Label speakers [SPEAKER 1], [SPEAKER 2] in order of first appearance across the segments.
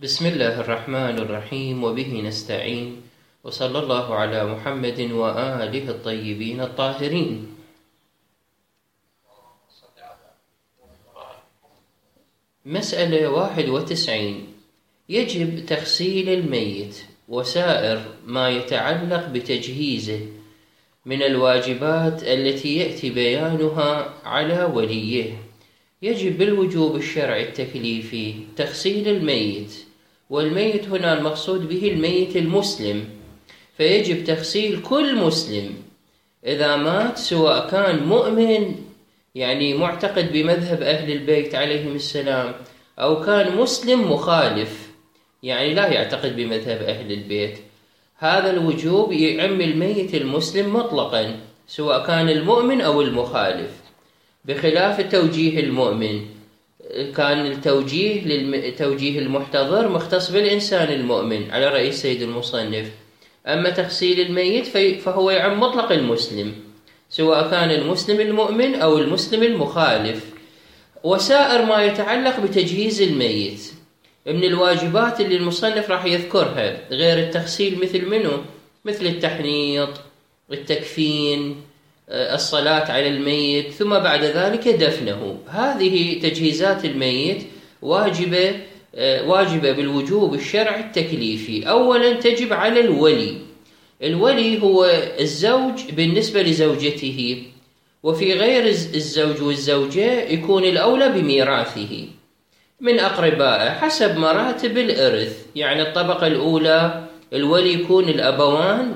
[SPEAKER 1] بسم الله الرحمن الرحيم وبه نستعين وصلى الله على محمد وآله الطيبين الطاهرين. مسألة 91. يجب تغسيل الميت وسائر ما يتعلق بتجهيزه من الواجبات التي يأتي بيانها على وليه. يجب بالوجوب الشرعي التكليفي تغسيل الميت، والميت هنا المقصود به الميت المسلم، فيجب تغسيل كل مسلم إذا مات، سواء كان مؤمن يعني معتقد بمذهب أهل البيت عليهم السلام، أو كان مسلم مخالف يعني لا يعتقد بمذهب أهل البيت. هذا الوجوب يعم الميت المسلم مطلقا سواء كان المؤمن أو المخالف، بخلاف توجيه المؤمن. كان توجيه المحتضر مختص بالإنسان المؤمن على رأي سيد المصنف. أما تغسيل الميت فهو يعم مطلق المسلم سواء كان المسلم المؤمن أو المسلم المخالف. وسائر ما يتعلق بتجهيز الميت من الواجبات اللي المصنف راح يذكرها غير التغسيل، مثل منه؟ مثل التحنيط، التكفين، الصلاة على الميت، ثم بعد ذلك دفنه. هذه تجهيزات الميت واجبة بالوجوب الشرعي التكليفي. أولا تجب على الولي. الولي هو الزوج بالنسبة لزوجته، وفي غير الزوج والزوجة يكون الأولى بميراثه من أقربائه حسب مراتب الإرث. يعني الطبقة الأولى الولي يكون الأبوان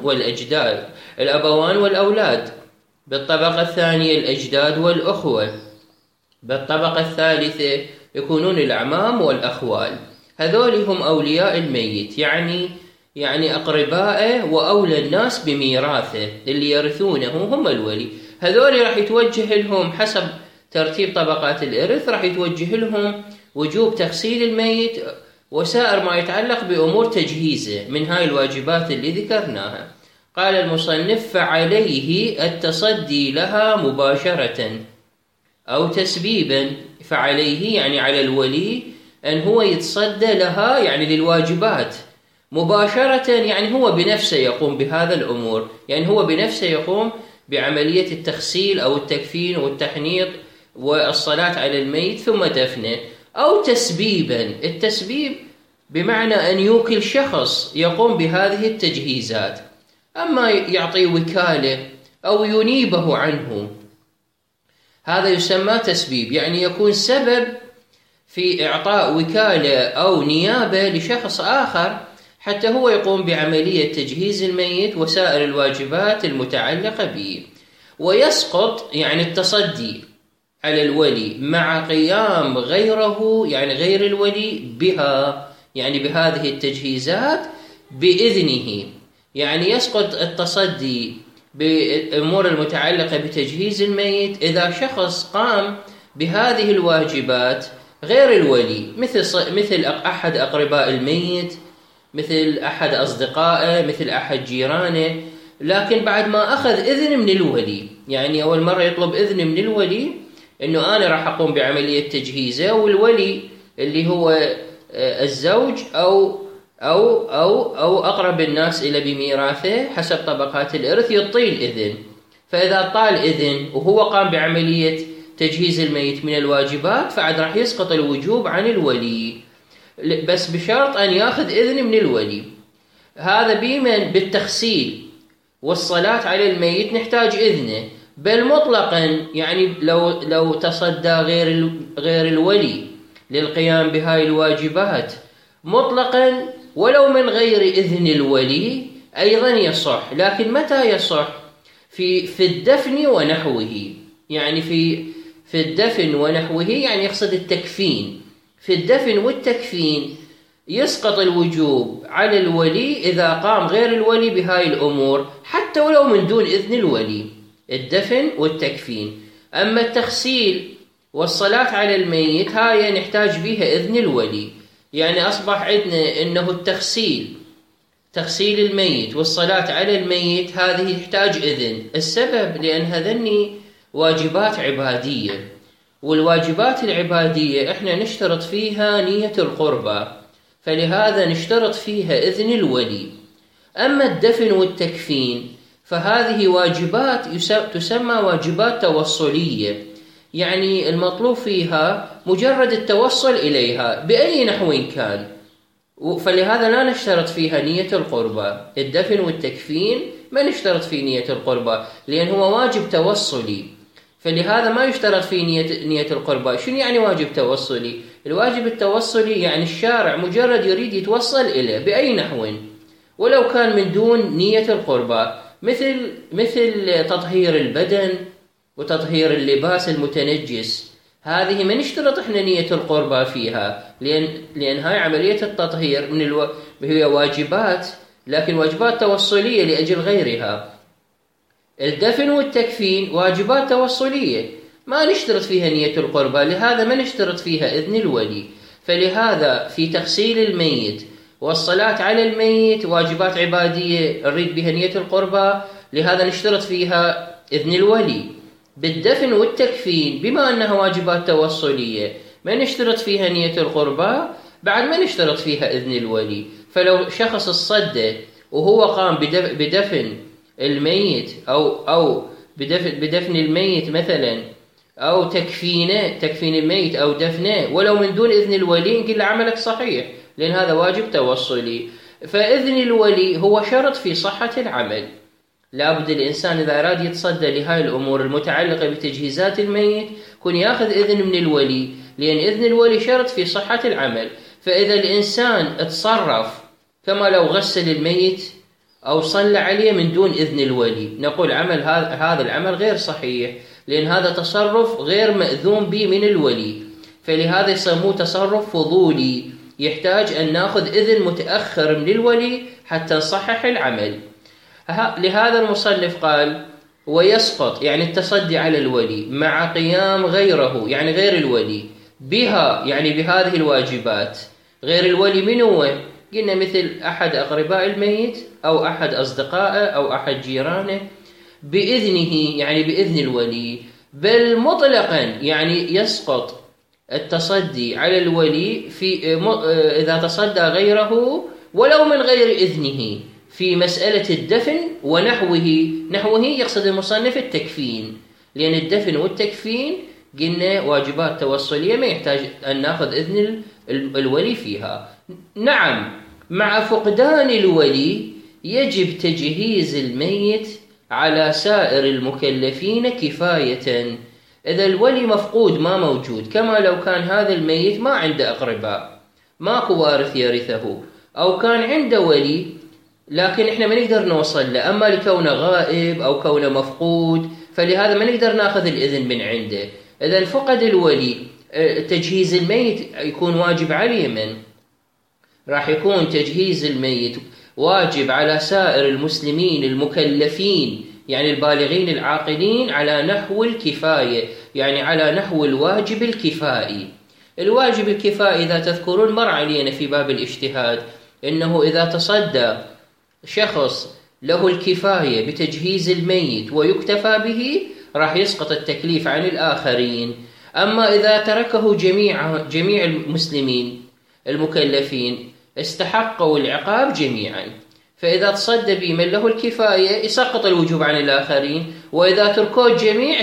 [SPEAKER 1] والأولاد، بالطبقة الثانية الأجداد والأخوة، بالطبقة الثالثة يكونون الأعمام والأخوال. هذول هم أولياء الميت، يعني أقربائه وأولى الناس بميراثه اللي يرثونه هم الولي. هذول راح يتوجه لهم حسب ترتيب طبقات الإرث، راح يتوجه لهم وجوب تغسيل الميت وسائر ما يتعلق بأمور تجهيزه من هاي الواجبات اللي ذكرناها. قال المصنف: فعليه التصدي لها مباشرة أو تسبيبا. فعليه يعني على الولي أن هو يتصدى لها يعني للواجبات مباشرة، يعني هو بنفسه يقوم بهذا الأمور، يعني هو بنفسه يقوم بعملية التغسيل أو التكفين والتحنيط والصلاة على الميت ثم دفنه. أو تسبيبا، التسبيب بمعنى أن يوكل شخص يقوم بهذه التجهيزات، أما يعطي وكالة أو ينيبه عنه، هذا يسمى تسبيب، يعني يكون سبب في إعطاء وكالة أو نيابة لشخص آخر حتى هو يقوم بعملية تجهيز الميت وسائر الواجبات المتعلقة به. ويسقط يعني التصدي على الولي مع قيام غيره، يعني غير الولي بها، يعني بهذه التجهيزات بإذنه. يعني يسقط التصدي بالأمور المتعلقة بتجهيز الميت إذا شخص قام بهذه الواجبات غير الولي، مثل أحد أقرباء الميت، مثل أحد أصدقائه، مثل أحد جيرانه، لكن بعد ما أخذ إذن من الولي. يعني أول مرة يطلب إذن من الولي إنه أنا راح أقوم بعملية تجهيزه، والولي اللي هو الزوج أو أقرب الناس إلى بميراثه حسب طبقات الإرث يعطيه الإذن. فإذا طال إذن وهو قام بعملية تجهيز الميت من الواجبات، فعد راح يسقط الوجوب عن الولي، بس بشرط أن يأخذ إذن من الولي. هذا بمن؟ بالتغسيل والصلاة على الميت نحتاج إذنه، بل مطلقا يعني لو تصدى غير الولي للقيام بهاي الواجبات مطلقا ولو من غير إذن الولي أيضا يصح. لكن متى يصح؟ في الدفن ونحوه، يعني في الدفن ونحوه، يعني يقصد التكفين. في الدفن والتكفين يسقط الوجوب على الولي إذا قام غير الولي بهاي الأمور حتى ولو من دون إذن الولي، الدفن والتكفين. أما التغسيل والصلاة على الميت هاي نحتاج بها إذن الولي. يعني أصبح عندنا أنه تغسيل الميت والصلاة على الميت هذه يحتاج إذن. السبب لأن هذني واجبات عبادية، والواجبات العبادية احنا نشترط فيها نية القربة، فلهذا نشترط فيها إذن الولي. أما الدفن والتكفين فهذه واجبات تسمى واجبات توصلية، يعني المطلوب فيها مجرد التوصل إليها بأي نحو كان، فلهذا لا نشترط فيها نية القربة. الدفن والتكفين ما نشترط فيه نية القربة لأن هو واجب توصلي، فلهذا ما يشترط فيه نية القربة. شنو يعني واجب توصلي؟ الواجب التوصلي يعني الشارع مجرد يريد يتوصل إليه بأي نحو ولو كان من دون نية القربة، مثل تطهير البدن وتطهير اللباس المتنجس. هذه ما نشترط احنا نية القربة فيها لأن هاي عملية التطهير هي واجبات، لكن واجبات توصلية لأجل غيرها. الدفن والتكفين واجبات توصلية ما نشترط فيها نية القربة، لهذا ما نشترط فيها إذن الولي. فلهذا في تغسيل الميت والصلاة على الميت واجبات عبادية نريد بها نية القربة، لهذا نشترط فيها إذن الولي. بالدفن والتكفين بما أنها واجبات توصلية ما نشترط فيها نية القربة، بعد ما نشترط فيها إذن الولي. فلو شخص الصدى وهو قام بدفن الميت أو بدفن الميت مثلا، أو تكفين الميت أو دفنه ولو من دون إذن الولي، نقول له عملك صحيح لأن هذا واجب توصلي. فإذن الولي هو شرط في صحة العمل. لابد الإنسان إذا أراد يتصدى لهذه الأمور المتعلقة بتجهيزات الميت يكون يأخذ إذن من الولي، لأن إذن الولي شرط في صحة العمل. فإذا الإنسان اتصرف كما لو غسل الميت أو صلى عليه من دون إذن الولي، نقول هذا العمل غير صحيح، لأن هذا تصرف غير مأذون به من الولي، فلهذا يسموه تصرف فضولي، يحتاج أن نأخذ إذن متأخر من الولي حتى نصحح العمل. لهذا المصنف قال ويسقط يعني التصدي على الولي مع قيام غيره يعني غير الولي بها، يعني بهذه الواجبات. غير الولي من هو؟ قلنا مثل أحد أقرباء الميت أو أحد أصدقائه أو أحد جيرانه، بإذنه يعني بإذن الولي. بل مطلقا يعني يسقط التصدي على الولي إذا تصدى غيره ولو من غير إذنه في مسألة الدفن ونحوه يقصد المصنف التكفين، لأن الدفن والتكفين قلنا واجبات توصلية ما يحتاج أن نأخذ إذن الولي فيها. نعم، مع فقدان الولي يجب تجهيز الميت على سائر المكلفين كفاية. إذا الولي مفقود ما موجود، كما لو كان هذا الميت ما عنده أقرباء، ماكو وارث يرثه، أو كان عنده ولي لكن إحنا ما نقدر نوصل له، أما لكونه غائب أو كونه مفقود فلهذا ما نقدر نأخذ الإذن من عنده. إذا فقد الولي تجهيز الميت يكون واجب عليه، من راح يكون تجهيز الميت واجب على سائر المسلمين المكلفين يعني البالغين العاقلين على نحو الكفاية، يعني على نحو الواجب الكفائي. الواجب الكفائي إذا تذكرون مر علينا في باب الاجتهاد إنه إذا تصدى شخص له الكفاية بتجهيز الميت ويكتفى به راح يسقط التكليف عن الآخرين. أما إذا تركه جميع المسلمين المكلفين استحقوا العقاب جميعا، فإذا تصدى بمن له الكفاية يسقط الوجوب عن الآخرين، وإذا تركوا الجميع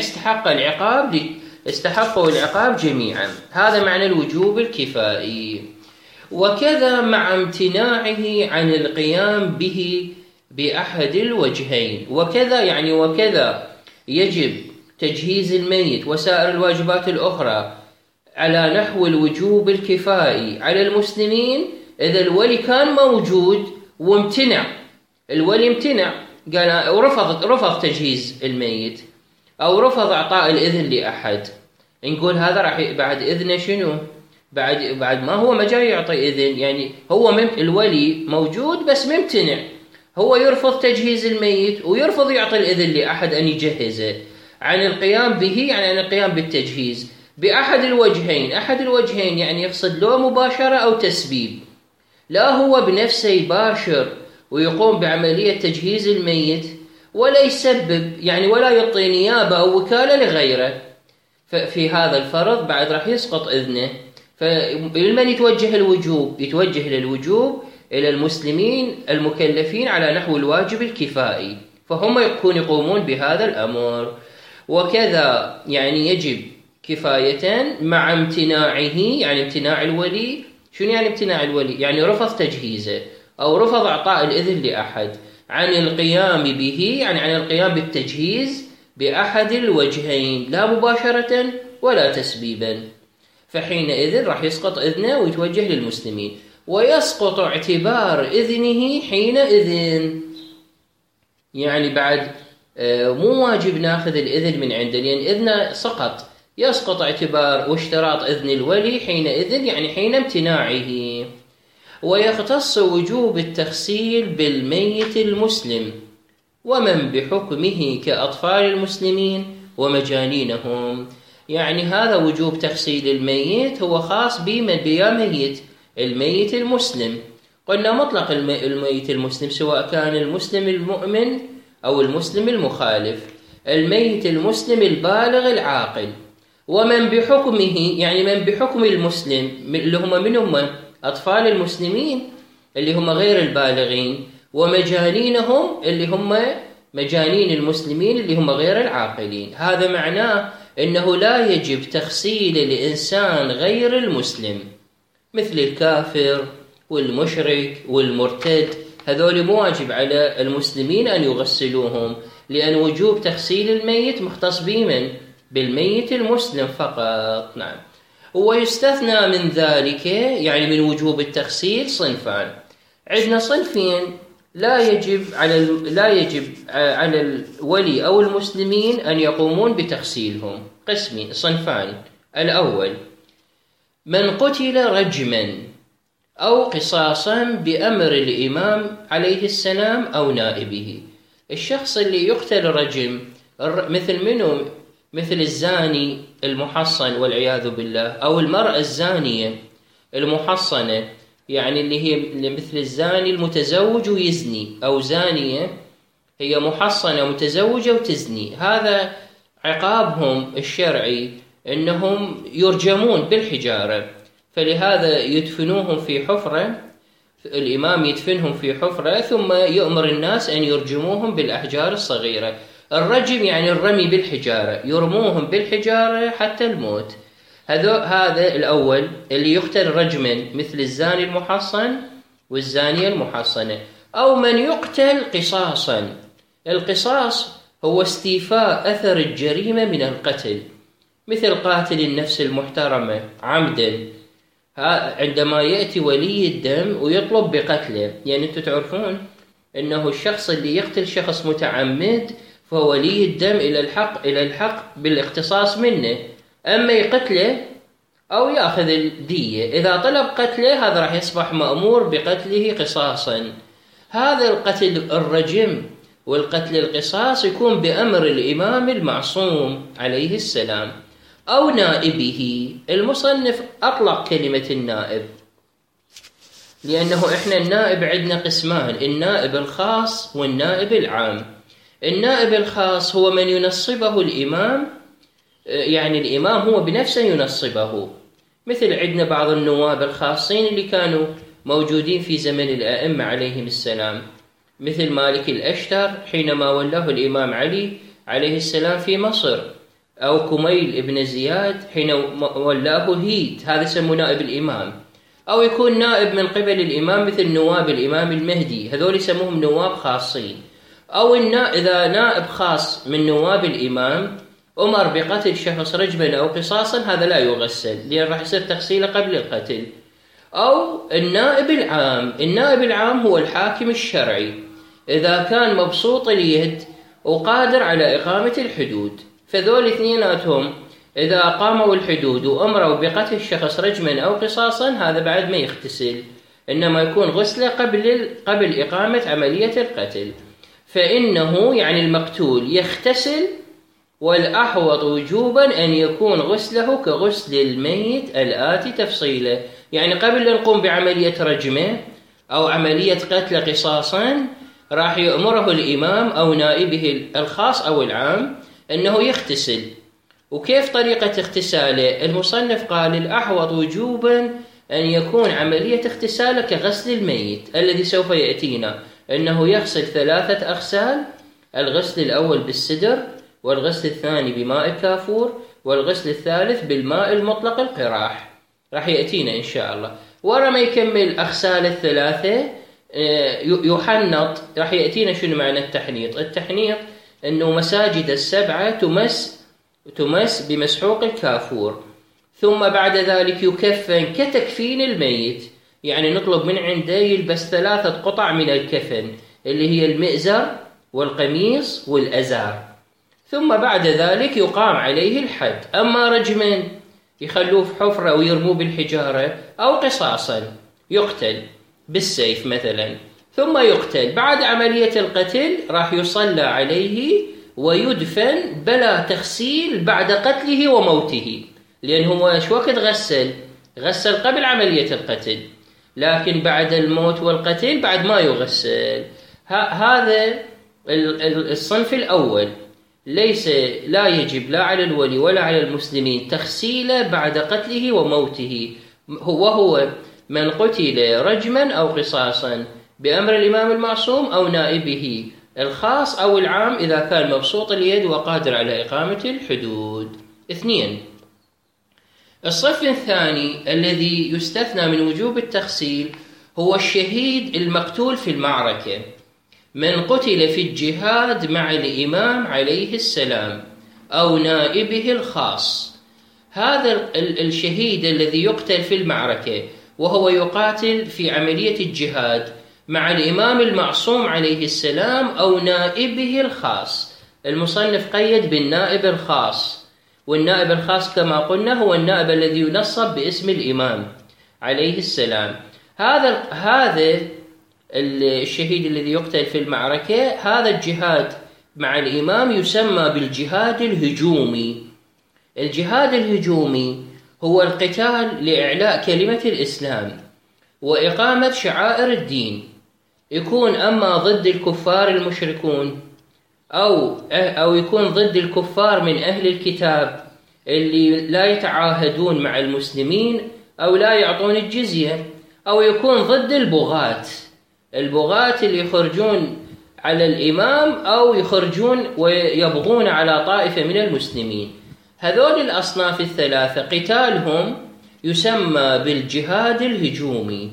[SPEAKER 1] استحقوا العقاب جميعا. هذا معنى الوجوب الكفائي. وكذا مع امتناعه عن القيام به بأحد الوجهين. وكذا يجب تجهيز الميت وسائر الواجبات الأخرى على نحو الوجوب الكفائي على المسلمين إذا الولي كان موجود وامتنع، الولي امتنع قال ورفض تجهيز الميت أو رفض إعطاء الإذن لأحد، نقول هذا راح بعد إذنه شنو؟ بعد ما هو ما جاي يعطي إذن، يعني هو الولي موجود بس ممتنع، هو يرفض تجهيز الميت ويرفض يعطي الإذن لأحد أن يجهزه عن القيام به، يعني عن القيام بالتجهيز بأحد الوجهين. أحد الوجهين يعني يقصد له مباشرة أو تسبيب، لا هو بنفسه يباشر ويقوم بعملية تجهيز الميت ولا يسبب يعني ولا يعطي نيابة أو وكالة لغيره، ففي هذا الفرض بعد راح يسقط إذنه. فلمن يتوجه الوجوب؟ يتوجه للوجوب إلى المسلمين المكلفين على نحو الواجب الكفائي، فهم يقومون بهذا الأمر. وكذا يعني يجب كفاية مع امتناعه، يعني امتناع الولي. شنو يعني امتناع الولي؟ يعني رفض تجهيزه أو رفض إعطاء الإذن لأحد عن القيام به، يعني عن القيام بالتجهيز بأحد الوجهين، لا مباشرة ولا تسبيبا، فحينئذ راح يسقط إذنه ويتوجه للمسلمين، ويسقط اعتبار إذنه حينئذ. يعني بعد مو واجب ناخذ الإذن من عنده، لأن إذنه سقط، يسقط اعتبار واشتراط إذن الولي حينئذ، يعني حين امتناعه. ويختص وجوب التغسيل بالميت المسلم ومن بحكمه كأطفال المسلمين ومجانينهم. يعني هذا وجوب تغسيل الميت هو خاص بميت الميت المسلم. قلنا مطلق الميت المسلم سواء كان المسلم المؤمن أو المسلم المخالف، الميت المسلم البالغ العاقل. ومن بحكمه يعني من بحكم المسلم اللي هم من هم أطفال المسلمين اللي هم غير البالغين، ومجانينهم اللي هم مجانين المسلمين اللي هم غير العاقلين. هذا معناه أنه لا يجب تغسيل الإنسان غير المسلم مثل الكافر والمشرك والمرتد، هذول مو واجب على المسلمين أن يغسلوهم، لأن وجوب تغسيل الميت مختص بمن؟ بالميت المسلم فقط. نعم. ويستثنى من ذلك يعني من وجوب التغسيل صنفان. عندنا صنفين لا يجب على الولي أو المسلمين أن يقومون بتغسيلهم. قسمين، صنفان. الأول من قتل رجما أو قصاصا بأمر الإمام عليه السلام أو نائبه. الشخص اللي يقتل رجم مثل منه؟ مثل الزاني المحصن والعياذ بالله، أو المرأة الزانية المحصنة، يعني اللي هي مثل الزاني المتزوج ويزني، أو زانية هي محصنة متزوجة وتزني. هذا عقابهم الشرعي أنهم يرجمون بالحجارة، فلهذا يدفنوهم في حفرة، الإمام يدفنهم في حفرة ثم يؤمر الناس أن يرجموهم بالأحجار الصغيرة. الرجم يعني الرمي بالحجارة، يرموهم بالحجارة حتى الموت. هذا الأول اللي يقتل رجما مثل الزاني المحصن والزانية المحصنة. أو من يقتل قصاصا. القصاص هو استيفاء أثر الجريمة من القتل، مثل قاتل النفس المحترمة عمدا، عندما يأتي ولي الدم ويطلب بقتله. يعني أنتم تعرفون أنه الشخص اللي يقتل شخص متعمد فهو ولي الدم إلى الحق بالاختصاص منه، أما يقتله أو يأخذ الدية. إذا طلب قتله هذا راح يصبح مأمور بقتله قصاصا. هذا القتل الرجم والقتل القصاص يكون بأمر الإمام المعصوم عليه السلام أو نائبه. المصنف أطلق كلمة النائب لأنه إحنا النائب عندنا قسمان، النائب الخاص والنائب العام. النائب الخاص هو من ينصبه الإمام، يعني الإمام هو بنفسه ينصبه، مثل عندنا بعض النواب الخاصين اللي كانوا موجودين في زمن الأئمة عليهم السلام، مثل مالك الأشتر حينما ولاه الإمام علي عليه السلام في مصر، أو كميل ابن زياد حين ولاه هيد، هذا يسمى نائب الإمام. أو يكون نائب من قبل الإمام مثل نواب الإمام المهدي، هذول يسموهم نواب خاصين. أو إذا نائب خاص من نواب الإمام أمر بقتل شخص رجما أو قصاصا هذا لا يغسل، لأن راح يصير تغسيله قبل القتل. أو النائب العام. النائب العام هو الحاكم الشرعي إذا كان مبسوط اليد وقادر على إقامة الحدود، فذول اثنيناتهم إذا أقاموا الحدود وأمروا بقتل الشخص رجما أو قصاصا هذا بعد ما يغتسل، إنما يكون غسله قبل إقامة عملية القتل. فإنه يعني المقتول يغتسل، والأحوط وجوبا أن يكون غسله كغسل الميت الآتي تفصيله. يعني قبل أن نقوم بعملية رجمه أو عملية قتل قصاصا راح يأمره الإمام أو نائبه الخاص أو العام أنه يغتسل، وكيف طريقة اغتساله؟ المصنف قال الأحوط وجوبا أن يكون عملية اغتساله كغسل الميت الذي سوف يأتينا، أنه يغسل 3 أغسال: الغسل الأول بالسدر، والغسل الثاني بماء الكافور، والغسل الثالث بالماء المطلق القراح. راح يأتينا إن شاء الله. ورا ما يكمل أغسال 3 يحنط. راح يأتينا شنو معنى التحنيط. التحنيط أنه مساجد 7 تمس بمسحوق الكافور، ثم بعد ذلك يكفن كتكفين الميت، يعني نطلب من عنده يلبس 3 قطع من الكفن اللي هي المئزر والقميص والأزار، ثم بعد ذلك يقام عليه الحد. أما رجما يخلوه في حفرة ويرموه بالحجارة، أو قصاصا يقتل بالسيف مثلا، ثم يقتل. بعد عملية القتل راح يصلى عليه ويدفن بلا تغسيل بعد قتله وموته، لأنه هو شو وقت غسل قبل عملية القتل، لكن بعد الموت والقتل بعد ما يغسل. هذا الصنف الأول لا يجب لا على الولي ولا على المسلمين تغسيله بعد قتله وموته، وهو من قتل رجما أو قصاصا بأمر الإمام المعصوم أو نائبه الخاص أو العام إذا كان مبسوط اليد وقادر على إقامة الحدود. 2. الصف الثاني الذي يستثنى من وجوب التغسيل هو الشهيد المقتول في المعركة، من قتل في الجهاد مع الإمام عليه السلام أو نائبه الخاص. هذا الشهيد الذي يقتل في المعركة وهو يقاتل في عملية الجهاد مع الإمام المعصوم عليه السلام أو نائبه الخاص. المصنف قيد بالنائب الخاص، والنائب الخاص كما قلنا هو النائب الذي ينصب باسم الإمام عليه السلام. هذا الشهيد الذي يقتل في المعركة، هذا الجهاد مع الإمام يسمى بالجهاد الهجومي. الجهاد الهجومي هو القتال لإعلاء كلمة الإسلام وإقامة شعائر الدين، يكون أما ضد الكفار المشركون أو يكون ضد الكفار من أهل الكتاب اللي لا يتعاهدون مع المسلمين أو لا يعطون الجزية، أو يكون ضد البغاة اللي يخرجون على الإمام أو يخرجون ويبغون على طائفة من المسلمين. هذول الأصناف الثلاثة قتالهم يسمى بالجهاد الهجومي.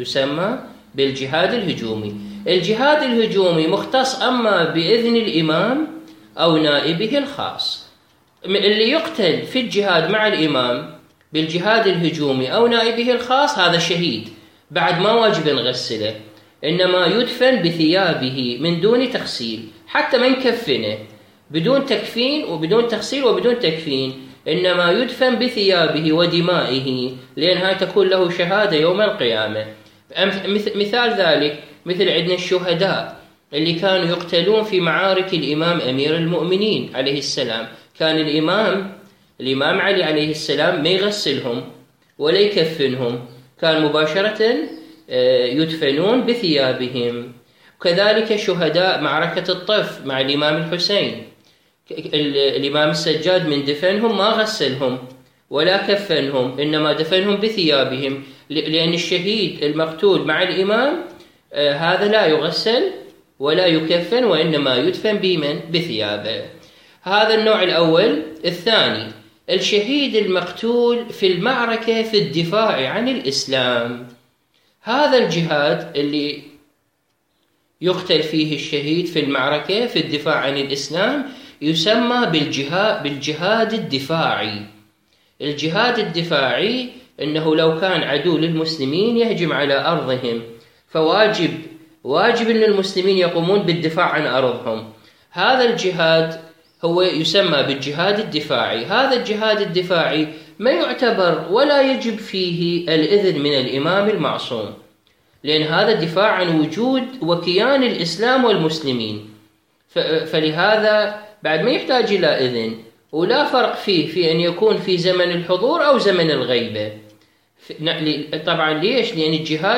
[SPEAKER 1] الجهاد الهجومي مختص أما بإذن الإمام أو نائبه الخاص. اللي يقتل في الجهاد مع الإمام بالجهاد الهجومي أو نائبه الخاص هذا شهيد، بعد ما واجب نغسله، إنما يدفن بثيابه من دون تغسيل، حتى من كفنه بدون تكفين وبدون تغسيل وبدون تكفين، إنما يدفن بثيابه ودمائه، لأن هاي تكون له شهادة يوم القيامة. مثال ذلك مثل عندنا الشهداء اللي كانوا يقتلون في معارك الإمام أمير المؤمنين عليه السلام، كان الإمام علي عليه السلام ما يغسلهم ولا يكفنهم، كان مباشرة يدفنون بثيابهم. كذلك شهداء معركة الطف مع الإمام الحسين، الإمام السجاد من دفنهم ما غسلهم ولا كفنهم، إنما دفنهم بثيابهم، لأن الشهيد المقتول مع الإمام هذا لا يغسل ولا يكفن، وإنما يدفن بثيابه. هذا النوع الأول. الثاني الشهيد المقتول في المعركة في الدفاع عن الإسلام. هذا الجهاد اللي يقتل فيه الشهيد في المعركة في الدفاع عن الإسلام يسمى بالجهاد الدفاعي. الجهاد الدفاعي إنه لو كان عدو للمسلمين يهجم على أرضهم، فواجب أن المسلمين يقومون بالدفاع عن أرضهم. هذا الجهاد هو يسمى بالجهاد الدفاعي. هذا الجهاد الدفاعي ما يعتبر ولا يجب فيه الإذن من الإمام المعصوم، لأن هذا الدفاع عن وجود وكيان الإسلام والمسلمين، فلهذا بعد ما يحتاج إلى إذن، ولا فرق فيه في أن يكون في زمن الحضور أو زمن الغيبة. طبعا ليش؟ لأن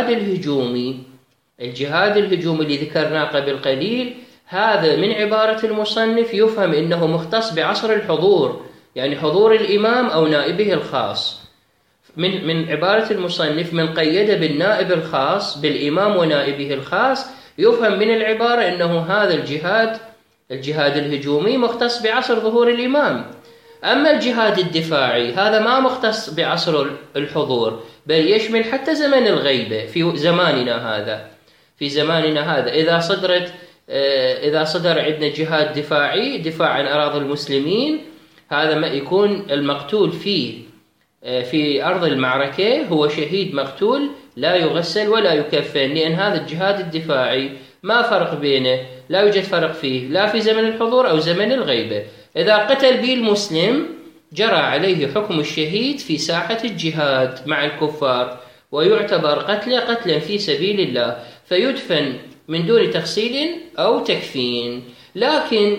[SPEAKER 1] الجهاد الهجومي اللي ذكرناه قبل قليل هذا من عبارة المصنف يفهم أنه مختص بعصر الحضور يعني حضور الإمام أو نائبه الخاص. من عبارة المصنف من قيد بالنائب الخاص بالإمام ونائبه الخاص، يفهم من العبارة أنه هذا الجهاد الهجومي مختص بعصر ظهور الإمام. أما الجهاد الدفاعي هذا ما مختص بعصر الحضور، بل يشمل حتى زمن الغيبة في زماننا هذا. إذا صدر عندنا جهاد دفاعي، دفاع عن أراضي المسلمين، هذا ما يكون المقتول فيه في أرض المعركة هو شهيد مقتول لا يغسل ولا يكفن، لأن هذا الجهاد الدفاعي ما فرق بينه، لا يوجد فرق فيه لا في زمن الحضور أو زمن الغيبة. إذا قتل به المسلم جرى عليه حكم الشهيد في ساحة الجهاد مع الكفار، ويعتبر قتلا في سبيل الله، فيدفن من دون تغسيل أو تكفين. لكن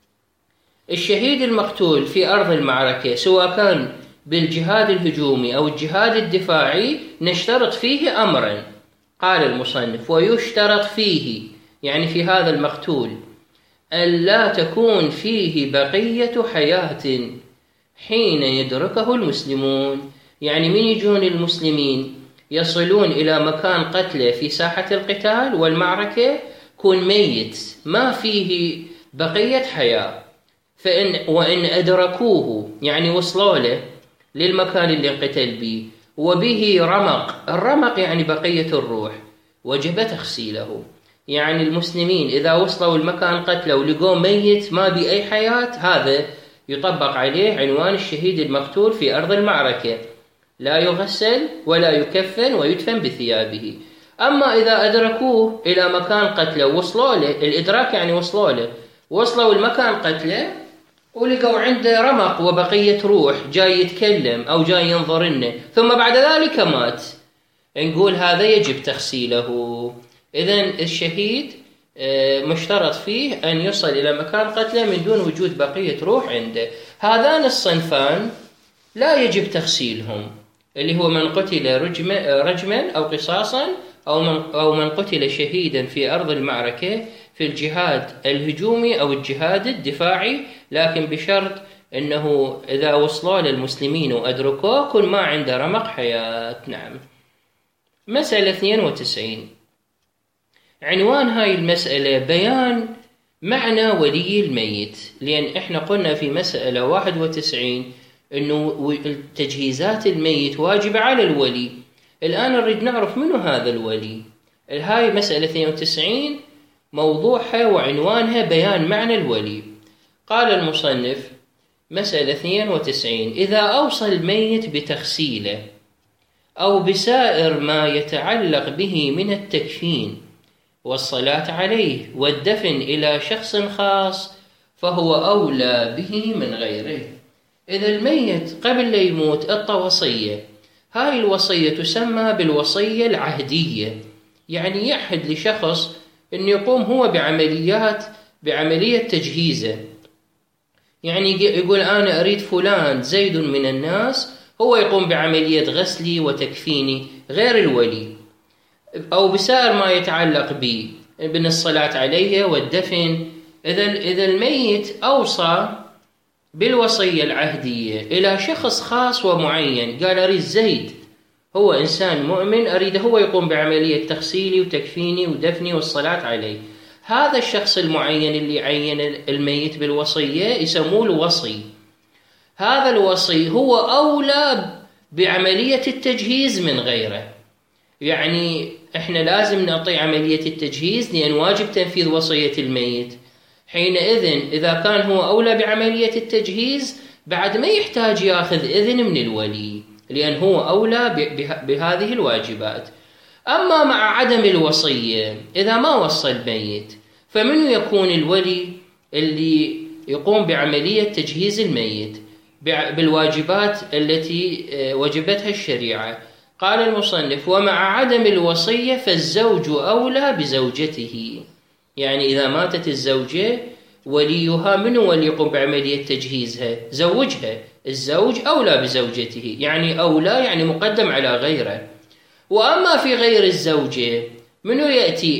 [SPEAKER 1] الشهيد المقتول في أرض المعركة سواء كان بالجهاد الهجومي أو الجهاد الدفاعي نشترط فيه أمرا. قال المصنف: ويشترط فيه، يعني في هذا المقتول، أن لا تكون فيه بقية حياة حين يدركه المسلمون. يعني من يجون المسلمين يصلون إلى مكان قتله في ساحة القتال والمعركة كون ميت ما فيه بقية حياة، وإن أدركوه يعني وصلوا له للمكان اللي انقتل به وبه الرمق يعني بقية الروح، وجب تغسيله. يعني المسلمين إذا وصلوا المكان قتله ولقوه ميت ما بي أي حياة، هذا يطبق عليه عنوان الشهيد المقتول في أرض المعركة، لا يغسل ولا يكفن ويدفن بثيابه. أما إذا أدركوه إلى مكان قتله وصلوا له، الإدراك يعني وصلوا المكان قتله ولقوا عنده رمق وبقية روح جاي يتكلم أو جاي ينظر لنا، ثم بعد ذلك مات، نقول هذا يجب تغسيله. إذن الشهيد مشترط فيه أن يصل إلى مكان قتله من دون وجود بقية روح عنده. هذان الصنفان لا يجب تغسيلهم، اللي هو من قتل رجما أو قصاصا، أو من قتل شهيدا في أرض المعركة في الجهاد الهجومي أو الجهاد الدفاعي، لكن بشرط أنه إذا وصلوا للمسلمين وأدركوه كل ما عنده رمق حياة. نعم. مسألة 92. عنوان هاي المسألة بيان معنى ولي الميت، لأن إحنا قلنا في مسألة 91 أنه تجهيزات الميت واجبة على الولي. الآن نريد نعرف منه هذا الولي. هاي مسألة 92 موضوعها وعنوانها بيان معنى الولي. قال المصنف: مسألة 92: إذا أوصى الميت بتغسيله أو بسائر ما يتعلق به من التكفين والصلاة عليه والدفن إلى شخص خاص فهو أولى به من غيره. إذا الميت قبل لا يموت أعطى وصية، هاي الوصية تسمى بالوصية العهدية، يعني يعهد لشخص أن يقوم هو بعملية تجهيزه. يعني يقول أنا أريد فلان زيد من الناس هو يقوم بعملية غسلي وتكفيني غير الولي، أو بسائر ما يتعلق به من الصلاة عليه والدفن. إذا الميت أوصى بالوصية العهدية إلى شخص خاص ومعين، قال أريد زيد، هو إنسان مؤمن، أريد هو يقوم بعملية تغسيلي وتكفيني ودفني والصلاة عليه. هذا الشخص المعين اللي عين الميت بالوصية يسموه الوصي. هذا الوصي هو أولى بعملية التجهيز من غيره. يعني إحنا لازم نعطي عملية التجهيز لأن واجب تنفيذ وصية الميت. حينئذ إذا كان هو أولى بعملية التجهيز بعد ما يحتاج يأخذ إذن من الولي، لأن هو أولى بهذه الواجبات. أما مع عدم الوصية، إذا ما وصى الميت، فمن يكون الولي اللي يقوم بعملية تجهيز الميت بالواجبات التي وجبتها الشريعة؟ قال المصنف: ومع عدم الوصية فالزوج أولى بزوجته. يعني إذا ماتت الزوجة وليها من هو اللي يقوم بعملية تجهيزها؟ زوجها. الزوج أولى بزوجته، يعني أولى يعني مقدم على غيره. وأما في غير الزوجة منو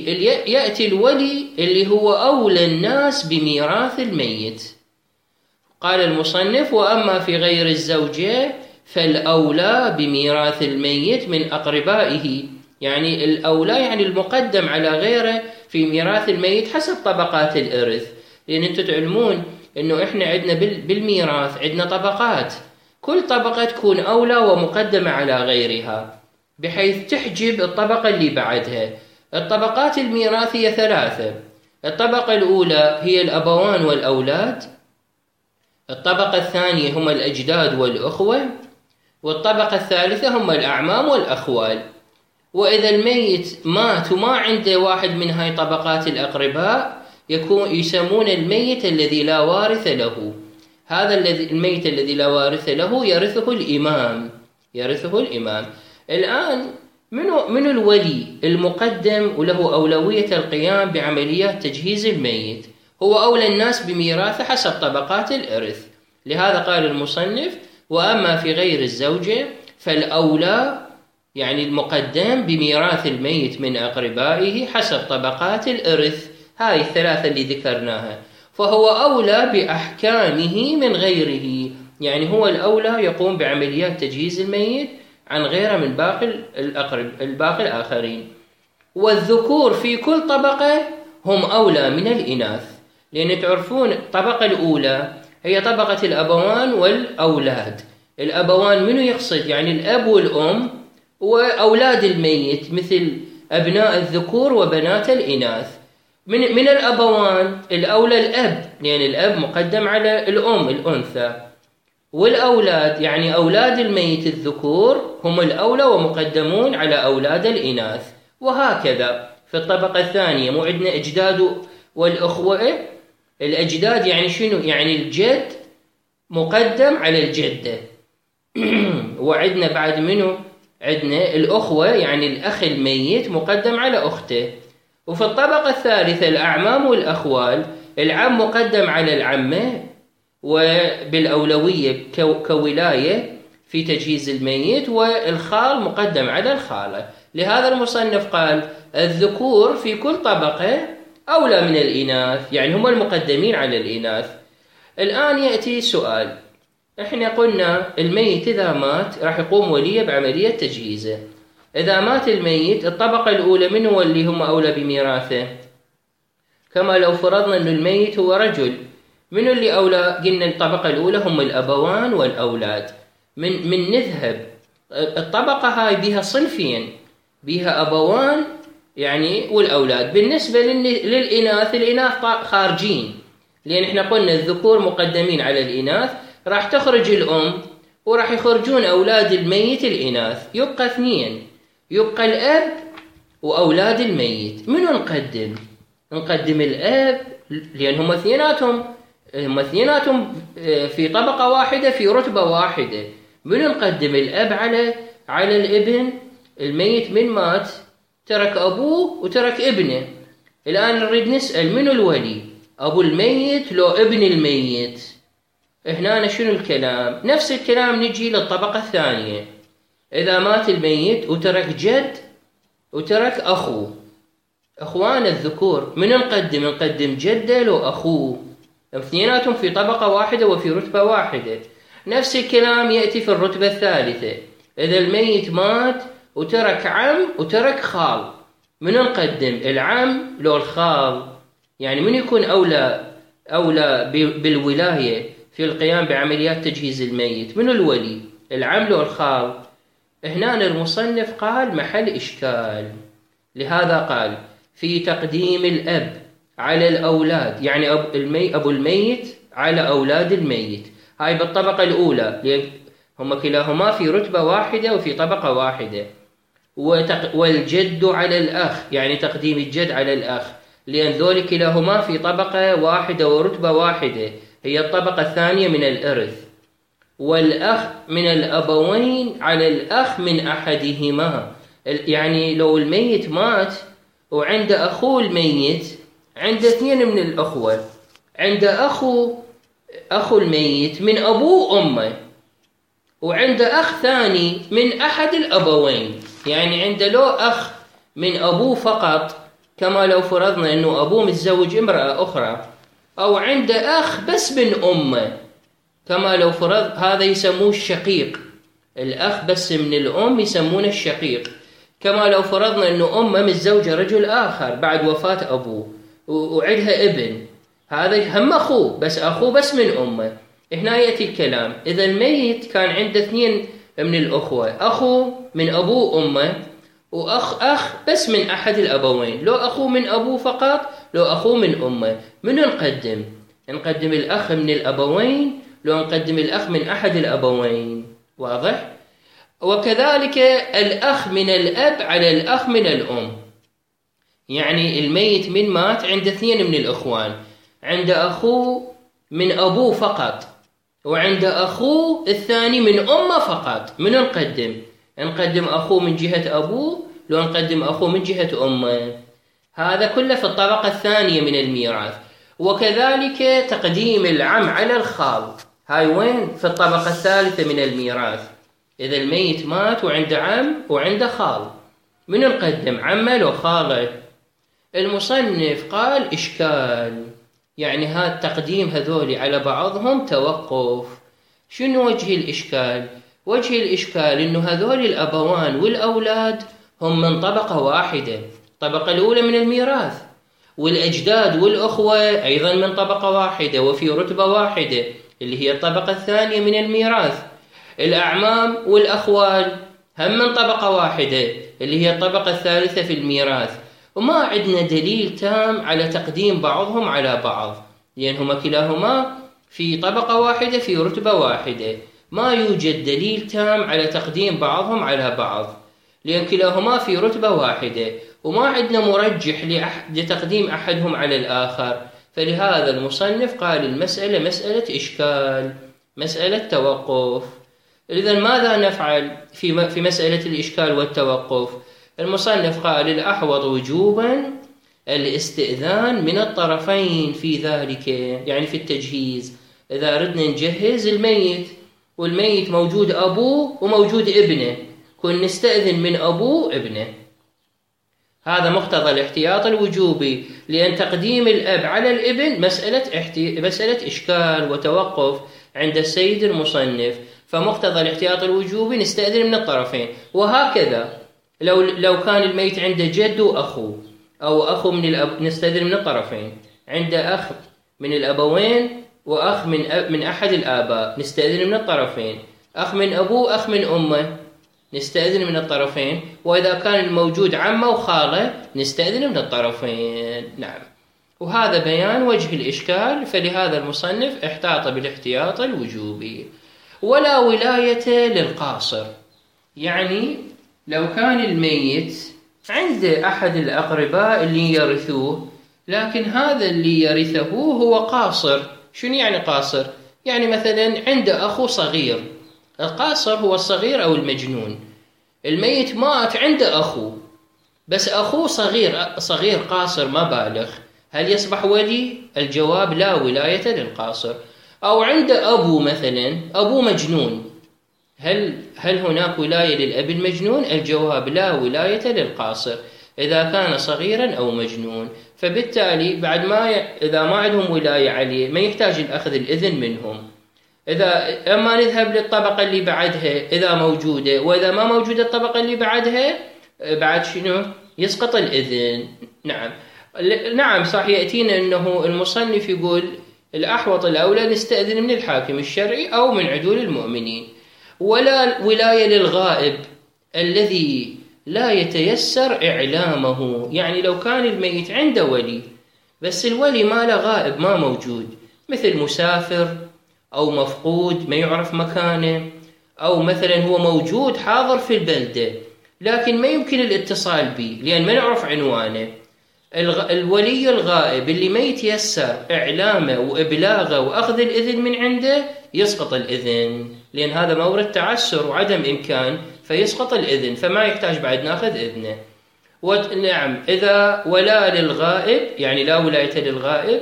[SPEAKER 1] يأتي الولي اللي هو أولى الناس بميراث الميت. قال المصنف: وأما في غير الزوجة فالأولى بميراث الميت من أقربائه. يعني الأولى يعني المقدم على غيره في ميراث الميت حسب طبقات الإرث. لأن أنتم تعلمون أنه إحنا عندنا بالميراث عندنا طبقات، كل طبقة تكون أولى ومقدمة على غيرها بحيث تحجب الطبقة اللي بعدها. الطبقات الميراثية 3: الطبقة الأولى هي الأبوان والأولاد، الطبقة الثانية هم الأجداد والأخوة، والطبقة الثالثة هم الأعمام والأخوال. وإذا الميت مات وما عنده واحد من هاي طبقات الأقرباء يسمون الميت الذي لا وارث له. هذا الميت الذي لا وارث له يرثه الإمام. الآن من الولي المقدم وله أولوية القيام بعمليات تجهيز الميت؟ هو أولى الناس بميراثه حسب طبقات الإرث. لهذا قال المصنف: وأما في غير الزوجة فالأولى يعني المقدم بميراث الميت من أقربائه حسب طبقات الإرث، هاي الثلاثة اللي ذكرناها، فهو أولى بأحكامه من غيره. يعني هو الأولى يقوم بعمليات تجهيز الميت عن غيره من باقي الآخرين. والذكور في كل طبقة هم أولى من الإناث، لأن تعرفون الطبقة الأولى هي طبقة الأبوان والأولاد. الأبوان منو يقصد؟ يعني الأب والأم وأولاد الميت مثل أبناء الذكور وبنات الإناث. من الأبوان الأولى الأب، لأن الأب مقدم على الأم الأنثى. والأولاد يعني أولاد الميت الذكور هم الأولى ومقدمون على أولاد الإناث. وهكذا في الطبقة الثانية مو عندنا أجداد والأخوة. الأجداد يعني شنو؟ يعني الجد مقدم على الجدة. وعندنا بعد منه عندنا الأخوة يعني الأخ الميت مقدم على أخته. وفي الطبقة الثالثة الأعمام والأخوال، العم مقدم على العمة وبالأولوية كولاية في تجهيز الميت، والخال مقدم على الخالة. لهذا المصنف قال: الذكور في كل طبقة أولى من الإناث، يعني هم المقدمين على الإناث. الآن يأتي سؤال: إحنا قلنا الميت إذا مات راح يقوم وليه بعملية تجهيزه. إذا مات الميت الطبقة الأولى من هو اللي هم أولى بميراثه؟ كما لو فرضنا أن الميت هو رجل، من اللي أولى؟ قلنا الطبقة الأولى هم الأبوان والأولاد. من نذهب الطبقة هاي بها صنفين، بها أبوان يعني والأولاد. بالنسبة للإناث، الإناث خارجين، لأن إحنا قلنا الذكور مقدمين على الإناث، راح تخرج الأم وراح يخرجون أولاد الميت الإناث، يبقى 2، يبقى الأب وأولاد الميت. منو نقدم؟ نقدم الأب، لأن هم اثنيناتهم في طبقة واحدة في رتبة واحدة. منو نقدم؟ الأب على الابن. الميت من مات ترك أبوه وترك ابنه. الآن نريد نسأل منو الولي؟ أبو الميت لو ابن الميت؟ هنا شنو الكلام؟ نفس الكلام نجي للطبقة الثانية. إذا مات الميت وترك جد وترك أخو، أخوان الذكور، من نقدم جده لو أخوه؟ اثنيناتهم في طبقة واحدة وفي رتبة واحدة. نفس الكلام يأتي في الرتبة الثالثة. إذا الميت مات وترك عم وترك خال، من نقدم؟ العم لو الخال؟ يعني من يكون أولى بالولاية في القيام بعمليات تجهيز الميت؟ من الولي؟ العم لو الخال؟ هنا المصنف قال محل إشكال. لهذا قال: في تقديم الأب على الأولاد، يعني أبو الميت على أولاد الميت. هاي بالطبقة الأولى، لأن هم كلاهما في رتبة واحدة وفي طبقة واحدة. والجد على الأخ، يعني تقديم الجد على الأخ، لأن ذول كلاهما في طبقة واحدة ورتبة واحدة، هي الطبقة الثانية من الإرث. والأخ من الأبوين على الأخ من أحدهما، يعني لو الميت مات وعند أخوه الميت، عند 2 من الأخوة، عند أخو الميت من أبوه وأمه، وعند أخ ثاني من أحد الأبوين، يعني عند لو أخ من أبوه فقط، كما لو فرضنا أنه أبوه متزوج امرأة أخرى، أو عند أخ بس من أمه، كما لو فرض هذا يسموه الشقيق، الأخ بس من الأم يسمونه الشقيق. كما لو فرضنا أنه أمه متزوجة رجل آخر بعد وفاة أبوه وعندها ابن، هذا هم أخوه بس من أمه. هنا يأتي الكلام إذا الميت كان عنده 2 من الأخوة، أخو من أبوه وأمه، وأخ بس من أحد الأبوين، لو أخوه من أبوه فقط، لو أخوه من أمه، منو نقدم؟ نقدم الأخ من الأبوين، لو نقدم الأخ من أحد الأبوين. واضح؟ وكذلك الأخ من الأب على الأخ من الأم، يعني الميت من مات عنده 2 من الإخوان، عنده أخوه من أبوه فقط، وعنده أخوه الثاني من أمه فقط، من نقدم؟ نقدم أخوه من جهة أبوه، لو نقدم أخوه من جهة أمه. هذا كله في الطبقة الثانية من الميراث. وكذلك تقديم العم على الخال، هاي وين؟ في الطبقة الثالثة من الميراث. إذا الميت مات وعنده عم وعنده خال، من نقدم؟ عمه لو خاله؟ المصنف قال إشكال، يعني هذا تقديم هذول على بعضهم توقف. شنو وجه الإشكال؟ وجه الإشكال إنه هذول الأبوان والأولاد هم من طبقة واحدة، الطبقة الأولى من الميراث، والأجداد والأخوة أيضا من طبقة واحدة وفي رتبة واحدة اللي هي الطبقة الثانية من الميراث. الأعمام والأخوال هم من طبقة واحدة اللي هي الطبقة الثالثة في الميراث. وما عندنا دليل تام على تقديم بعضهم على بعض، لأنهما كلاهما في طبقة واحدة في رتبة واحدة. ما يوجد دليل تام على تقديم بعضهم على بعض، لأن كلاهما في رتبة واحدة، وما عندنا مرجح لتقديم أحدهم على الآخر. فلهذا المصنف قال المسألة مسألة إشكال، مسألة توقف. إذن ماذا نفعل في مسألة الإشكال والتوقف؟ المصنف قال الأحوط وجوبا الاستئذان من الطرفين في ذلك، يعني في التجهيز. إذا أردنا نجهز الميت والميت موجود أبوه وموجود ابنه، كن نستأذن من أبوه ابنه. هذا مقتضى الاحتياط الوجوبي، لأن تقديم الأب على الابن مسألة إشكال وتوقف عند السيد المصنف، فمقتضى الاحتياط الوجوبي نستأذن من الطرفين. وهكذا لو كان الميت عنده جد وأخوه أو أخو من الأب، نستأذن من الطرفين. عنده أخ من الأبوين وأخ من أحد الآباء، نستأذن من الطرفين. أخ من أبوه أخ من أمه، نستأذن من الطرفين. وإذا كان الموجود عمه وخاله نستأذن من الطرفين. نعم. وهذا بيان وجه الإشكال، فلهذا المصنف احتاط بالاحتياط الوجوبي. ولا ولاية للقاصر، يعني لو كان الميت عند أحد الأقرباء اللي يرثوه، لكن هذا اللي يرثه هو قاصر. شنو يعني قاصر؟ يعني مثلا عنده أخو صغير، القاصر هو الصغير أو المجنون. الميت مات عنده أخو، بس أخوه صغير قاصر ما بالغ، هل يصبح ولي؟ الجواب لا ولاية للقاصر. أو عنده أبو مثلا، أبو مجنون، هل هناك ولاية للأب المجنون؟ الجواب لا ولاية للقاصر إذا كان صغيرا أو مجنون. فبالتالي بعد إذا ما عندهم ولاية عليه ما يحتاج الأخذ الإذن منهم. أما نذهب للطبقة اللي بعدها إذا موجودة، وإذا ما موجودة الطبقة اللي بعدها بعد شنو؟ يسقط الإذن. نعم صح. يأتينا أنه المصنف يقول الأحوط الأولى نستأذن من الحاكم الشرعي أو من عدول المؤمنين. ولا ولاية للغائب الذي لا يتيسر إعلامه، يعني لو كان الميت عنده ولي بس الولي ما له غائب ما موجود، مثل مسافر أو مفقود ما يعرف مكانه، أو مثلا هو موجود حاضر في البلدة لكن ما يمكن الاتصال به لأن ما نعرف عنوانه. الولي الغائب اللي ما يتيسر إعلامه وإبلاغه وأخذ الإذن من عنده يسقط الإذن، لأن هذا مورد تعسر وعدم إمكان، فيسقط الإذن، فما يحتاج بعد ناخذ إذنه. نعم. إذا ولا للغائب، يعني لا ولاية للغائب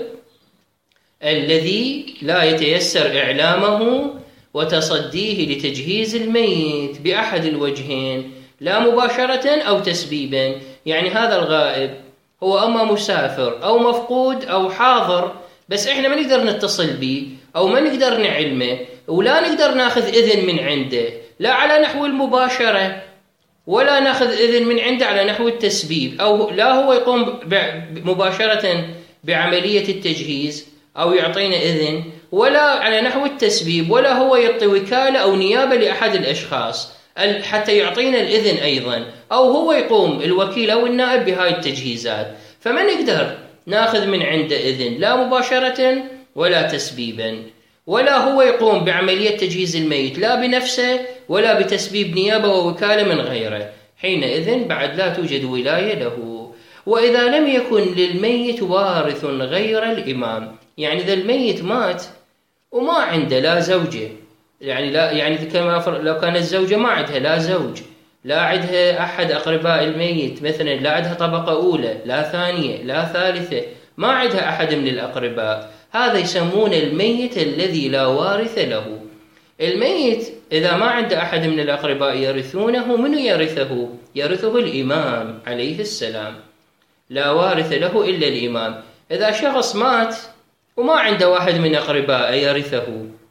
[SPEAKER 1] الذي لا يتيسر إعلامه وتصديه لتجهيز الميت بأحد الوجهين، لا مباشرة أو تسبيبا. يعني هذا الغائب هو أما مسافر أو مفقود أو حاضر، بس إحنا ما نقدر نتصل به أو ما نقدر نعلمه، ولا نقدر ناخذ إذن من عنده، لا على نحو المباشرة ولا ناخذ إذن من عنده على نحو التسبيب، أو لا هو يقوم مباشرة بعملية التجهيز أو يعطينا إذن، ولا على نحو التسبيب، ولا هو يعطي وكالة أو نيابة لأحد الأشخاص حتى يعطينا الإذن أيضا، أو هو يقوم الوكيل أو النائب بهاي التجهيزات. فما نقدر ناخذ من عنده إذن لا مباشرة ولا تسبيبا، ولا هو يقوم بعملية تجهيز الميت لا بنفسه ولا بتسبيب نيابة ووكالة من غيره. حينئذ بعد لا توجد ولاية له. وإذا لم يكن للميت وارث غير الإمام، يعني إذا الميت مات وما عنده لا زوجة، يعني لا، يعني كما لو كانت الزوجة ما عندها لا زوج، لا عندها أحد أقرباء الميت، مثلا لا عندها طبقة أولى لا ثانية لا ثالثة، ما عندها أحد من الأقرباء، هذا يسمون الميت الذي لا وارث له. الميت إذا ما عنده أحد من الأقرباء يرثونه، من يرثه؟ يرثه الإمام عليه السلام، لا وارث له إلا الإمام. إذا شخص مات وما عنده واحد من أقربائه يرثه،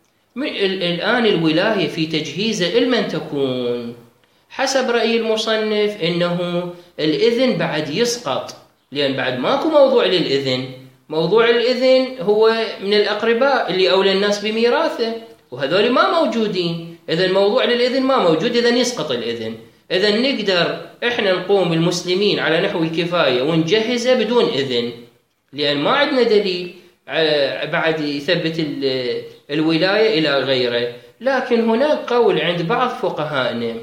[SPEAKER 1] الآن الولاية في تجهيزه لمن تكون؟ حسب رأي المصنف إنه الإذن بعد يسقط، لأن بعد ماكو موضوع للإذن. موضوع الإذن هو من الأقرباء اللي أولى الناس بميراثه، وهذول ما موجودين، إذن موضوع للإذن ما موجود، إذن يسقط الإذن. إذن نقدر إحنا نقوم المسلمين على نحو الكفاية ونجهزه بدون إذن، لأن ما عندنا دليل بعد يثبت الولاية إلى غيره. لكن هناك قول عند بعض فقهائنا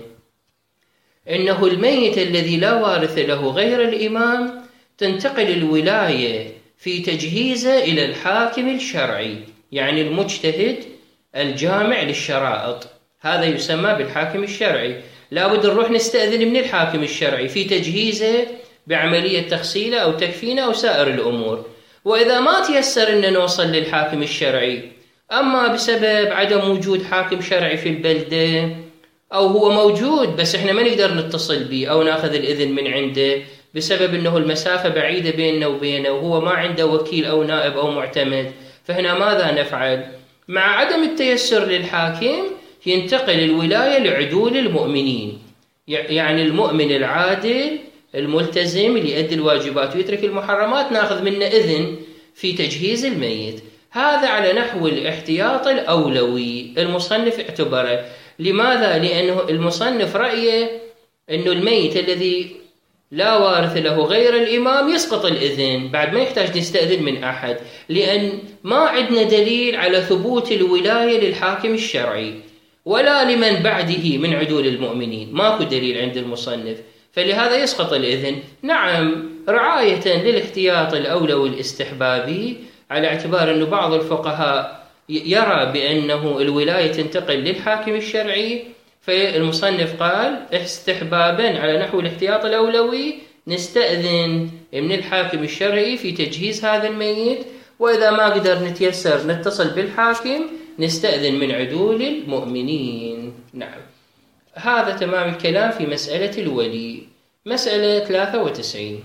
[SPEAKER 1] إنه الميت الذي لا وارث له غير الإمام تنتقل الولاية في تجهيزه إلى الحاكم الشرعي، يعني المجتهد الجامع للشرائط، هذا يسمى بالحاكم الشرعي. لابد نروح نستأذن من الحاكم الشرعي في تجهيزه بعملية تغسيله أو تكفينه أو سائر الأمور. وإذا ما تيسر أن نوصل للحاكم الشرعي، أما بسبب عدم وجود حاكم شرعي في البلدة، أو هو موجود بس إحنا ما نقدر نتصل به أو ناخذ الإذن من عنده بسبب أنه المسافة بعيدة بيننا وبينه وهو ما عنده وكيل أو نائب أو معتمد، فهنا ماذا نفعل؟ مع عدم التيسر للحاكم ينتقل الولاية لعدول المؤمنين، يعني المؤمن العادل الملتزم اللي يؤدي الواجبات ويترك المحرمات ناخذ منه إذن في تجهيز الميت. هذا على نحو الاحتياط الأولوي المصنف اعتبره. لماذا؟ لأنه المصنف رأيه أنه الميت الذي لا وارث له غير الإمام يسقط الإذن، بعد ما يحتاج نستأذن من أحد، لأن ما عندنا دليل على ثبوت الولاية للحاكم الشرعي ولا لمن بعده من عدول المؤمنين، ماكو دليل عند المصنف، فلهذا يسقط الإذن. نعم، رعاية للاحتياط الأولوي الاستحبابي، على اعتبار أن بعض الفقهاء يرى بأنه الولاية تنتقل للحاكم الشرعي، فالمصنف قال استحبابا على نحو الاحتياط الأولوي نستأذن من الحاكم الشرعي في تجهيز هذا الميت، وإذا ما قدر نتيسر نتصل بالحاكم نستأذن من عدول المؤمنين. نعم، هذا تمام الكلام في مسألة الولي. مسألة 93: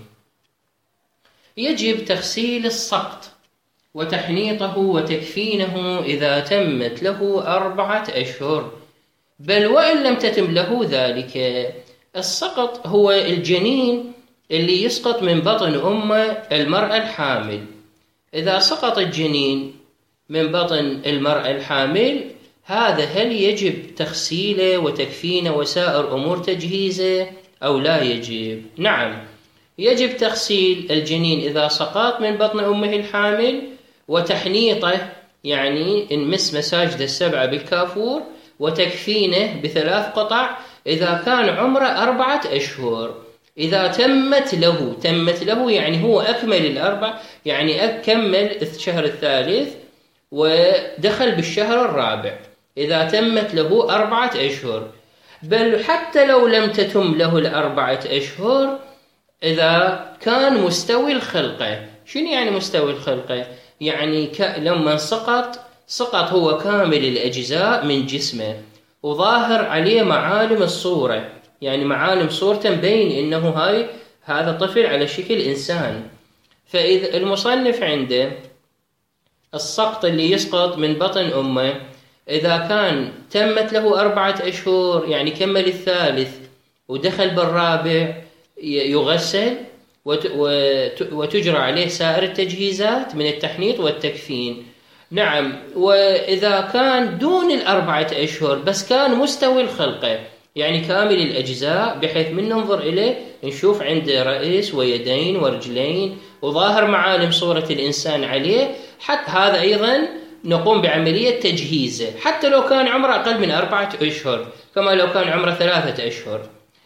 [SPEAKER 1] يجب تغسيل السقط وتحنيطه وتكفينه إذا تمت له 4 أشهر، بل وإن لم تتم له ذلك. السقط هو الجنين اللي يسقط من بطن أمه المرأة الحامل. إذا سقط الجنين من بطن المرأة الحامل، هذا هل يجب تغسيله وتكفينه وسائر أمور تجهيزه أو لا يجب؟ نعم، يجب تغسيل الجنين إذا سقط من بطن أمه الحامل، وتحنيطه يعني نمس مساجد السبعة بالكافور، وتكفينه ب3 قطع إذا كان عمره 4 أشهر. إذا تمت له يعني هو أكمل 4، يعني كمل الشهر الثالث ودخل بالشهر الرابع، إذا تمت له 4 أشهر. بل حتى لو لم تتم له 4 أشهر، إذا كان مستوي الخلقة. شنو يعني مستوي الخلقة؟ يعني لما سقط هو كامل الأجزاء من جسمه وظاهر عليه معالم الصورة، يعني معالم صورته مبين إنه هذا طفل على شكل إنسان. فإذا المصنف عنده السقط اللي يسقط من بطن أمه إذا كان تمت له 4 أشهر يعني كمل الثالث ودخل بالرابع يغسل وتجرى عليه سائر التجهيزات من التحنيط والتكفين. نعم. وإذا كان دون 4 أشهر بس كان مستوي الخلقة يعني كامل الأجزاء بحيث من ننظر إليه نشوف عنده رأس ويدين ورجلين وظاهر معالم صورة الإنسان عليه، حتى هذا أيضا نقوم بعملية تجهيزه حتى لو كان عمره أقل من 4 أشهر كما لو كان عمره 3 أشهر.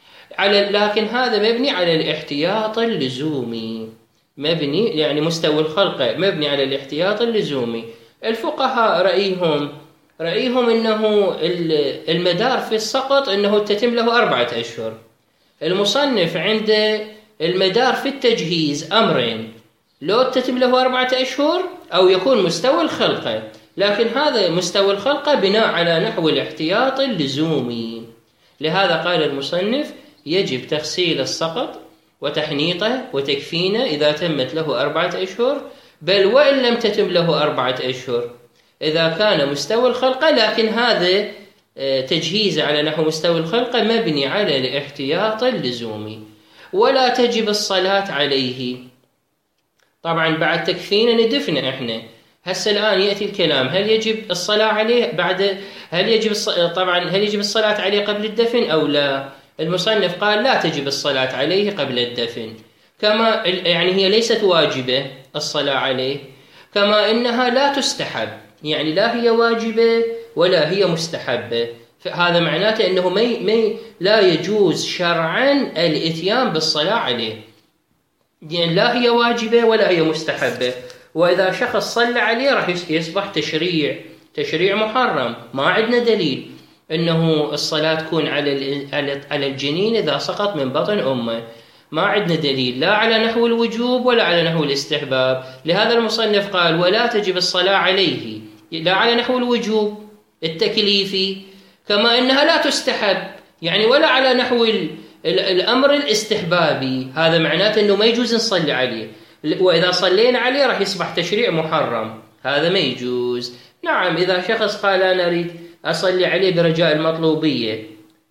[SPEAKER 1] لكن هذا مبني على الاحتياط اللزومي، مبني يعني مستوى الخلقة مبني على الاحتياط اللزومي. الفقهاء رأيهم أنه المدار في السقط أنه تتم له 4 أشهر. المصنف عنده المدار في التجهيز أمرين، لو تتم له 4 أشهر أو يكون مستوى الخلقة، لكن هذا مستوى الخلقة بناء على نحو الاحتياط اللزومي. لهذا قال المصنف يجب تغسيل السقط وتحنيطه وتكفينه إذا تمت له 4 أشهر، بل وإن لم تتم له 4 أشهر إذا كان مستوى الخلقة، لكن هذا تجهيزه على نحو مستوى الخلقة مبني على الاحتياط اللزومي. ولا تجب الصلاة عليه. طبعا بعد تكفينه ندفنه احنا، هسه الآن يأتي الكلام هل يجب الصلاة عليه بعد، هل يجب الصلاة عليه قبل الدفن أو لا؟ المصنف قال لا تجب الصلاة عليه قبل الدفن، كما يعني هي ليست واجبة الصلاة عليه، كما إنها لا تستحب، يعني لا هي واجبة ولا هي مستحبة. هذا معناته أنه لا يجوز شرعا الاتيان بالصلاة عليه، يعني لا هي واجبة ولا هي مستحبة. وإذا شخص صلى عليه راح يصبح تشريع محرم. ما عندنا دليل أنه الصلاة تكون على الجنين إذا سقط من بطن أمه، ما عندنا دليل لا على نحو الوجوب ولا على نحو الاستحباب. لهذا المصنف قال ولا تجب الصلاة عليه، لا على نحو الوجوب التكليفي كما أنها لا تستحب، يعني ولا على نحو الأمر الاستحبابي. هذا معناته أنه ما يجوز نصلي عليه، وإذا صلينا عليه راح يصبح تشريع محرم، هذا ما يجوز. نعم إذا شخص قال أنا أريد أصلي عليه برجاء المطلوبية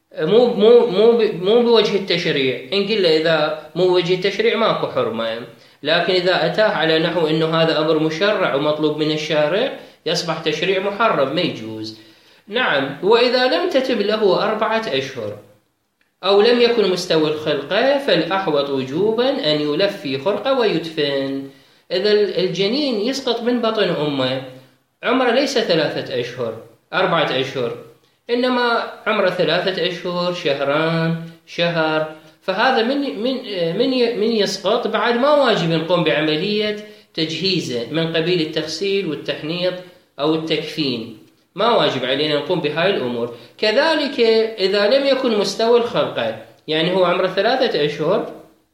[SPEAKER 1] مو بوجه التشريع، إن قلنا إذا مو بوجه التشريع ماكو حرمة، لكن إذا أتاه على نحو أنه هذا أمر مشرع ومطلوب من الشارع يصبح تشريع محرم، ما يجوز. نعم. وإذا لم تتم له 4 أشهر أو لم يكن مستوى الخلقة فالأحوط وجوبا أن يلف في خرقة ويدفن. إذا الجنين يسقط من بطن أمه عمره ليس 3 أشهر 4 أشهر، إنما عمره 3 أشهر شهران شهر، فهذا من يسقط بعد ما واجب نقوم بعملية تجهيزه من قبيل التغسيل والتحنيط أو التكفين، ما واجب علينا نقوم بهاي الأمور. كذلك إذا لم يكن مستوى الخلقة، يعني هو عمره 3 أشهر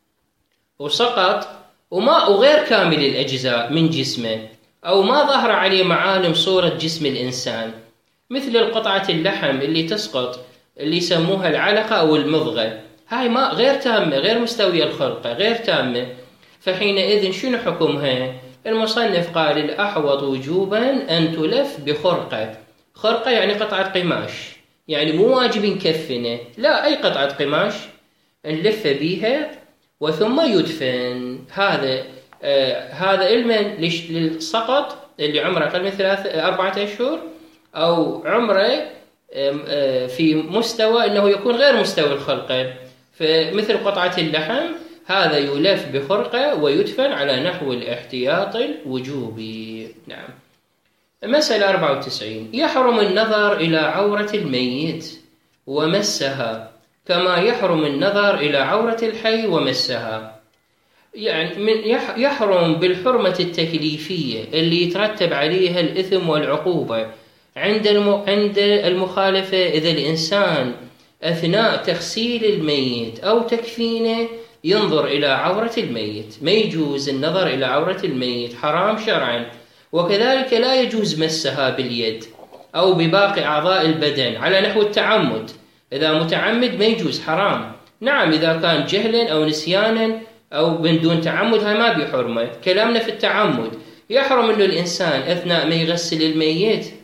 [SPEAKER 1] وسقط وغير كامل الأجزاء من جسمه، أو ما ظهر عليه معالم صورة جسم الإنسان، مثل القطعة اللحم اللي تسقط اللي يسموها العلقة أو المضغة، هاي ما غير تامة، غير مستوية الخلقة، غير تامة، فحينئذ شنو حكمها؟ المصنف قال الأحوط وجوبا أن تلف بخرقة. خرقة يعني قطعة قماش، يعني مو واجب نكفنه، لا أي قطعة قماش نلف بيها وثم يدفن. هذا علما للسقط اللي عمره أقل من 4 أشهر أو عمره في مستوى أنه يكون غير مستوى الخلقة، فمثل قطعة اللحم هذا يلف بخرقة ويدفن على نحو الاحتياط الوجوبي. نعم. مسألة 94. يحرم النظر إلى عورة الميت ومسها كما يحرم النظر إلى عورة الحي ومسها، يعني يحرم بالحرمة التكليفية اللي يترتب عليها الإثم والعقوبة عند المخالفة. إذا الإنسان أثناء تغسيل الميت أو تكفينه ينظر إلى عورة الميت، ما يجوز النظر إلى عورة الميت، حرام شرعا. وكذلك لا يجوز مسها باليد أو بباقي أعضاء البدن على نحو التعمد، إذا متعمد ما يجوز، حرام. نعم إذا كان جهلا أو نسيانا أو من دون تعمد هاي ما بحرمة. كلامنا في التعمد، يحرم أنه الإنسان أثناء ما يغسل الميت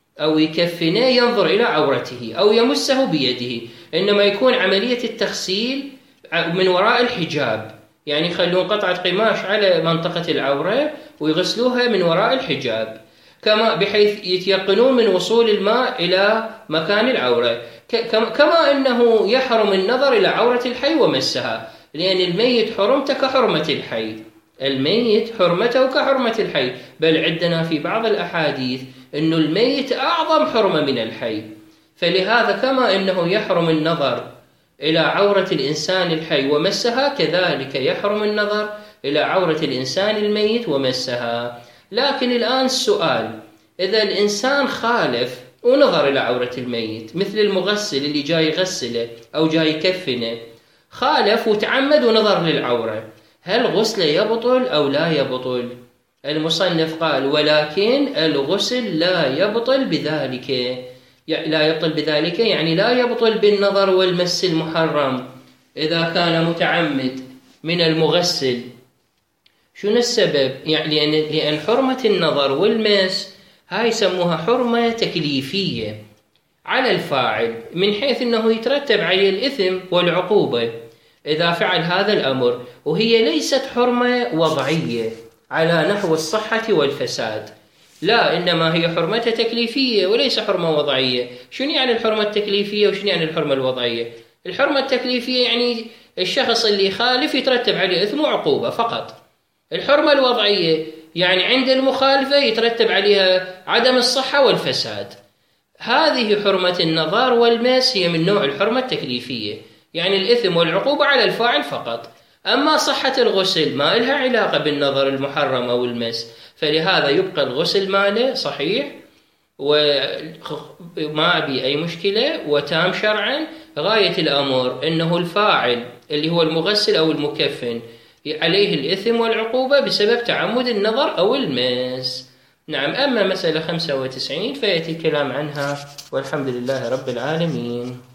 [SPEAKER 1] أو يكفنه ينظر إلى عورته أو يمسه بيده، إنما يكون عملية التغسيل من وراء الحجاب، يعني يخلون قطعة قماش على منطقة العورة ويغسلوها من وراء الحجاب، كما بحيث يتيقنون من وصول الماء إلى مكان العورة. كما أنه يحرم النظر إلى عورة الحي ومسها، لأن الميت حرمته كحرمة الحي، الميت حرمته كحرمة الحي، بل عندنا في بعض الأحاديث أن الميت أعظم حرمة من الحي. فلهذا كما أنه يحرم النظر إلى عورة الإنسان الحي ومسها، كذلك يحرم النظر إلى عورة الإنسان الميت ومسها. لكن الآن السؤال، إذا الإنسان خالف ونظر إلى عورة الميت، مثل المغسل اللي جاي يغسله أو جاي يكفنه، خالف وتعمد ونظر للعورة، هل غسله يبطل أو لا يبطل؟ المصنف قال: ولكن الغسل لا يبطل بذلك. لا يبطل بذلك يعني لا يبطل بالنظر والمس المحرم إذا كان متعمد من المغسل. شنو السبب؟ يعني لأن حرمة النظر والمس هاي يسموها حرمة تكليفية على الفاعل، من حيث أنه يترتب عليه الإثم والعقوبة إذا فعل هذا الأمر، وهي ليست حرمة وضعية على نحو الصحة والفساد، لا، إنما هي حرمة تكليفية وليس حرمة وضعية. شنو يعني الحرمة التكليفية وشنو يعني الحرمة الوضعية؟ الحرمة التكليفية يعني الشخص اللي يخالف يترتب عليه إثم وعقوبة فقط. الحرمة الوضعية يعني عند المخالفة يترتب عليها عدم الصحة والفساد. هذه حرمة النظر والمس هي من نوع الحرمة التكليفية، يعني الإثم والعقوبة على الفاعل فقط. أما صحة الغسل ما لها علاقة بالنظر المحرم أو المس، فلهذا يبقى الغسل ماله صحيح وما بي أي مشكلة وتام شرعا. غاية الأمر أنه الفاعل اللي هو المغسل أو المكفن عليه الإثم والعقوبة بسبب تعمد النظر أو المس. نعم. أما مسألة 95 فيأتي الكلام عنها، والحمد لله رب العالمين.